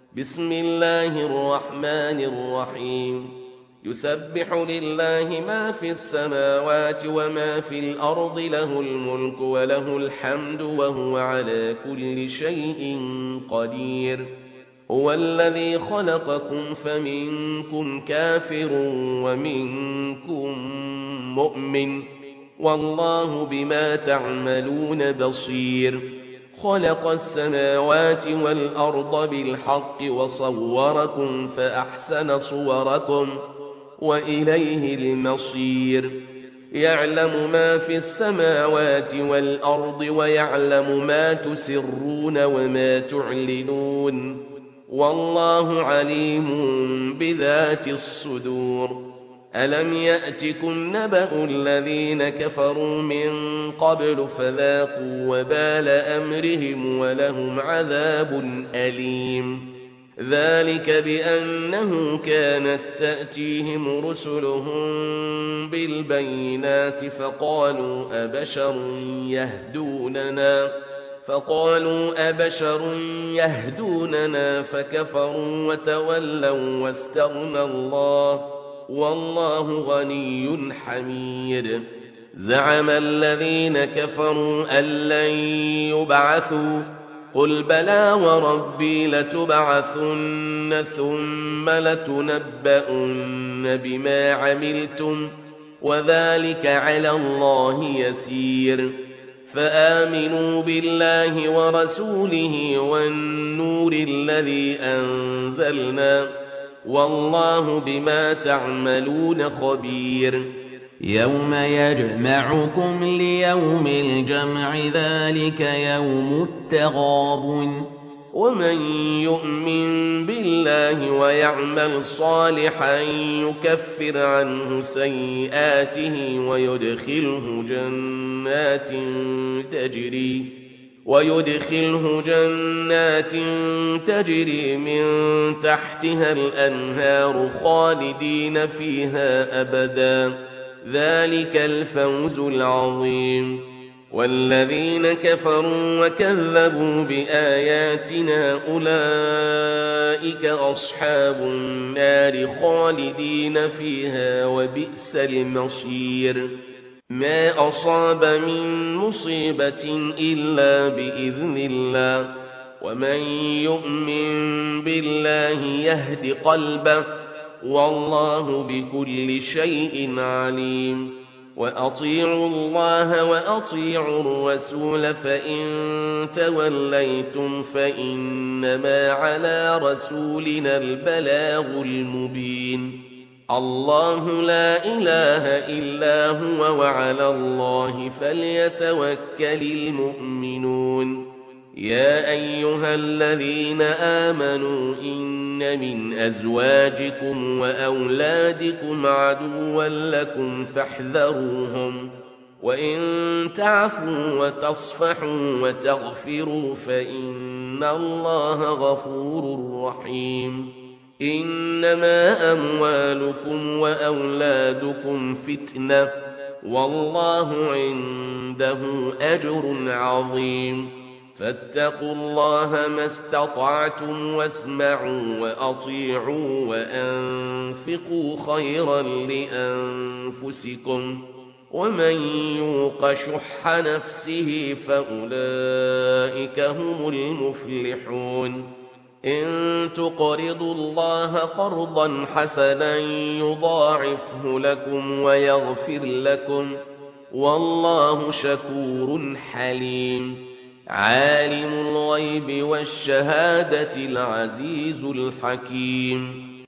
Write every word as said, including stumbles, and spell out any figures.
بسم الله الرحمن الرحيم يسبح لله ما في السماوات وما في الأرض له الملك وله الحمد وهو على كل شيء قدير هو الذي خلقكم فمنكم كافر ومنكم مؤمن والله بما تعملون بصير خلق السماوات والأرض بالحق وصوركم فأحسن صوركم وإليه المصير يعلم ما في السماوات والأرض ويعلم ما تسرون وما تعلنون والله عليم بذات الصدور ألم يأتكم نبأ الذين كفروا من قبل فذاقوا وبال أمرهم ولهم عذاب أليم ذلك بأنه كانت تأتيهم رسلهم بالبينات فقالوا أبشر يهدوننا فقالوا أبشر يهدوننا فكفروا وتولوا واستغنى الله والله غني حميد زعم الذين كفروا أن لن يبعثوا قل بلى وربي لتبعثن ثم لتنبؤن بما عملتم وذلك على الله يسير فآمنوا بالله ورسوله والنور الذي أنزلنا والله بما تعملون خبير يوم يجمعكم ليوم الجمع ذلك يوم التغابن ومن يؤمن بالله ويعمل صالحا يكفر عنه سيئاته ويدخله جنات تجري ويدخله جنات تجري من تحتها الأنهار خالدين فيها أبدا ذلك الفوز العظيم والذين كفروا وكذبوا بآياتنا أولئك أصحاب النار خالدين فيها وبئس المصير ما أصاب من مصيبة إلا بإذن الله ومن يؤمن بالله يهد قلبه والله بكل شيء عليم وأطيعوا الله وأطيعوا الرسول فإن توليتم فإنما على رسولنا البلاغ المبين الله لا إله إلا هو وعلى الله فليتوكل المؤمنون يا أيها الذين آمنوا إن من أزواجكم وأولادكم عدوا لكم فاحذروهم وإن تعفوا وتصفحوا وتغفروا فإن الله غفور رحيم إنما أموالكم وأولادكم فتنة والله عنده أجر عظيم فاتقوا الله ما استطعتم واسمعوا وأطيعوا وأنفقوا خيرا لأنفسكم ومن يوق شح نفسه فأولئك هم المفلحون إن تقرضوا الله قرضا حسنا يضاعفه لكم ويغفر لكم والله شكور حليم عالم الغيب والشهادة العزيز الحكيم